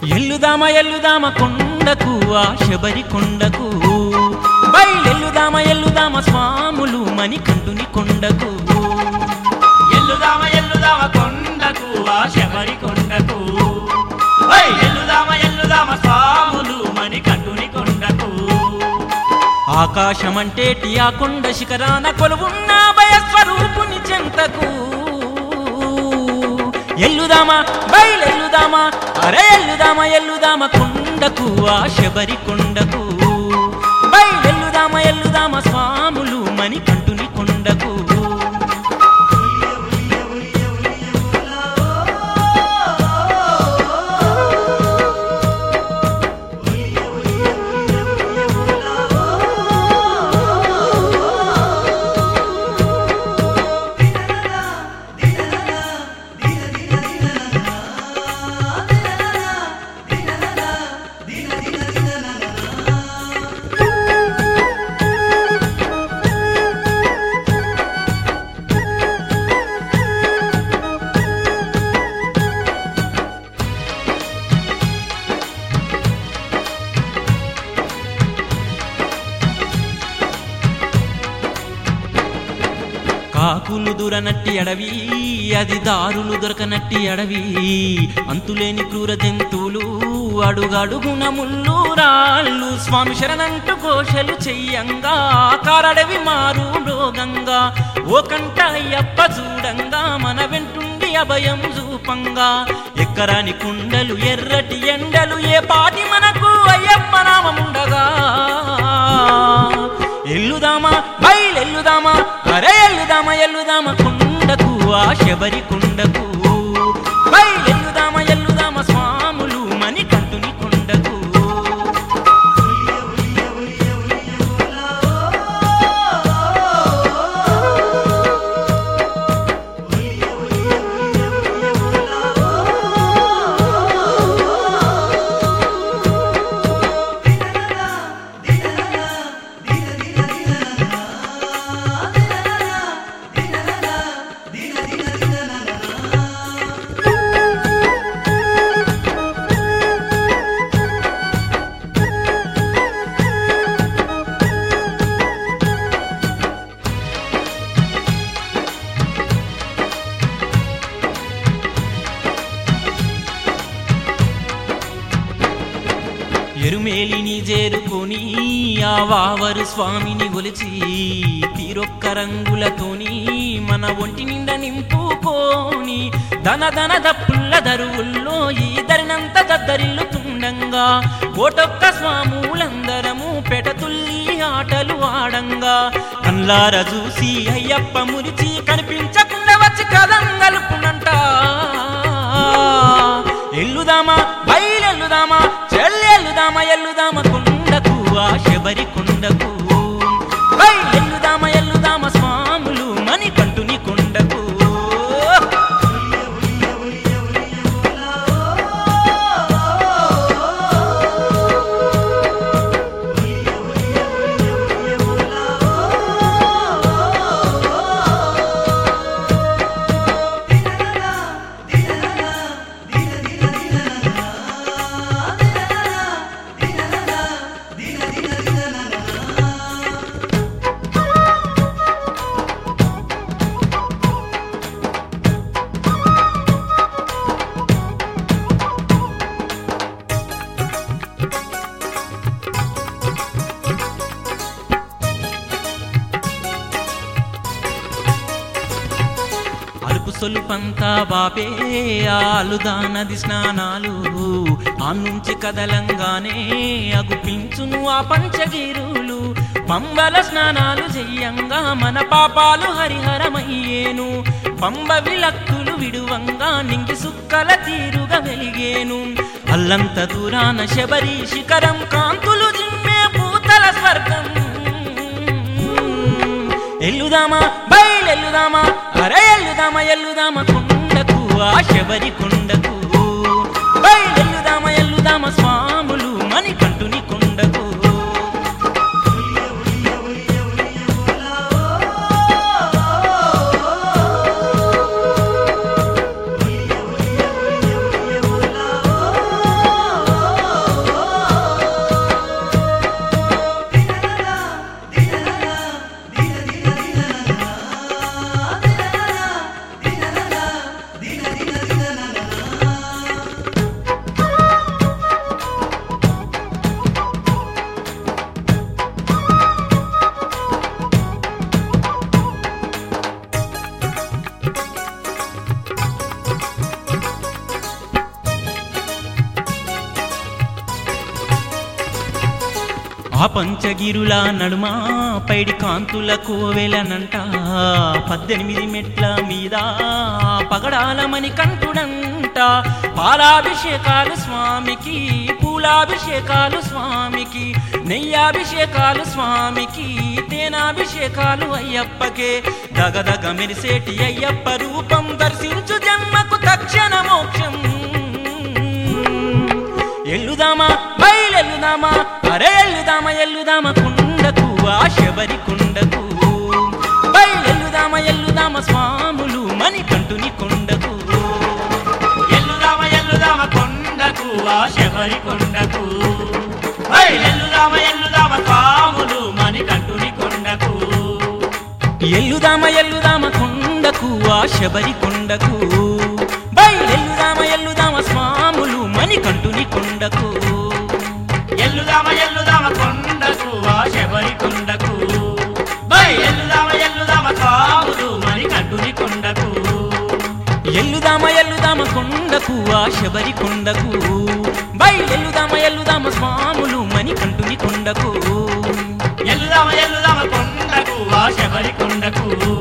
ఎల్లుదామ ఎల్లుదామ కొండకు ఆ శబరి కొండకు బయలెల్లుదామ ఎల్లుదామ స్వాములు మణికంఠుని కొండకు ఎల్లుదామ ఎల్లుదామ కొండకు ఆ శబరి కొండకు ఎల్లుదామ ఎల్లుదామ స్వాములు మణికంఠుని కొండకు ఆకాశమంటేటి ఆ కొండ శిఖరాన కొలువున్న భయస్వరూపుని చెంతకు ఎల్లుదామ బయలెల్లుదామ అరే ఎల్లుదామ ఎల్లుదామ కొండకు ఆ శబరి కొండకు బయలెల్లుదామ ఎల్లుదామ స్వాములు మణికంఠుని కొండకు కాకులు దూరనట్టి అడవి అది దారులు దొరకనట్టి అడవి అంతులేని క్రూర జంతువులు అడుగడుగున ముళ్ళు రాళ్ళు స్వామి శరణంటూ ఘోషలు చెయ్యంగా కారడవి మారు మృగంగా ఓ కంట అయ్యప్ప చూడంగా మన వెంటుండి అభయం చూపంగా ఎక్కరాని కుండలు ఎర్రటి ఎండలు ఏ పాటి మనకు అయ్యప్ప నామముండగా ఎల్లుదామా బయలెల్లుదామా అరే ఎల్లుదామ ఎల్లుదామ కొండకు ఆ శబరి కొండకు బయలెల్లుదామ ఎల్లుదామ స్వాములు మణికంఠుని కొండకు ఎరుమేలిని చేరుకొని ఆ వావరు స్వామిని గొలిచి తీరొక్క రంగులతోని మన ఒంటి నిండా నింపుకోని ధన ధన దప్పుల్ల దరువుల్లో ఈ దరినంత దద్దరిల్లుతుండంగా కోటొక్క స్వాములందరము పెటతుల్లి ఆటలు ఆడంగా కల్లార చూసి అయ్యప్ప మురిచి కనిపించకుండా వచ్చి కదంగలుపునంట ఎల్లుదామా బయలెల్లుదామా చెల్లెల్లుదామ ఎల్లుదామ కొండకు ఆ శబరి కొండకు బయలెల్లుదామ ఎల్లుదామ స్వాములు మణికంఠుని కొండకు సొల్పంతా బాపే ఆలుదా నది స్నానాలు ఆ నుంచి కదలంగానే అగుపించును ఆ పంచగిరులు పంబల స్నానాలు చెయ్యంగా మన పాపాలు హరిహరమయ్యేను పంబ విలక్కులు విడువంగా నింగి సుక్కల తీరుగా వెలిగేను అల్లంత దూరాన శబరి శిఖరం కాంతులు జిమ్మే పూతల స్వర్గం ఎల్లుదామా బయలెల్లుదామా అరే ఎల్లుదామ ఎల్లుదామ కొండకు ఆ శబరి కొండకు బయలెల్లుదామ ఎల్లుదామ స్వాములు మణికంఠుని కొండకు ఆ పంచగిరుల నడుమ పైడి కాంతుల కోవెలనంట 18 మెట్ల మీద పగడాలమని కంటుడంట పాలాభిషేకాలు స్వామికి పూలాభిషేకాలు స్వామికి నెయ్యాభిషేకాలు స్వామికి తేనాభిషేకాలు అయ్యప్పకే దగదగ మెరిసేటి అయ్యప్ప రూపం దర్శించు జన్మకు తక్షణ మోక్షం ఎల్లుదామా బయలెల్లుదామా అరే ఎల్లుదామా కుండకు ఆ శబరి కుండకు బయలెల్లుదామా స్వాములు మణికంఠుని కొండకు ఎల్లుదామ కొండకు ఆ శబరి కొండకు ఎల్లుదామ స్వాములు మణికంఠుని కొండకు ఎల్లుదామా కొండకు ఆ శబరి కొండకు ఎల్లుదామా స్వాములు మణికంఠుని కొండకు ఎల్లుదామ కొండకు ఆ శబరి కొండకు ఎల్లుదామ స్వాములు మణికంఠుని కొండకు ఎల్లుదామా కొండకు ఆ శబరి కొండకు ఎల్లుదామా స్వాములు మణికంఠుని కొండకు ఎల్లుదామ కొండకు ఆ శబరి కొండకు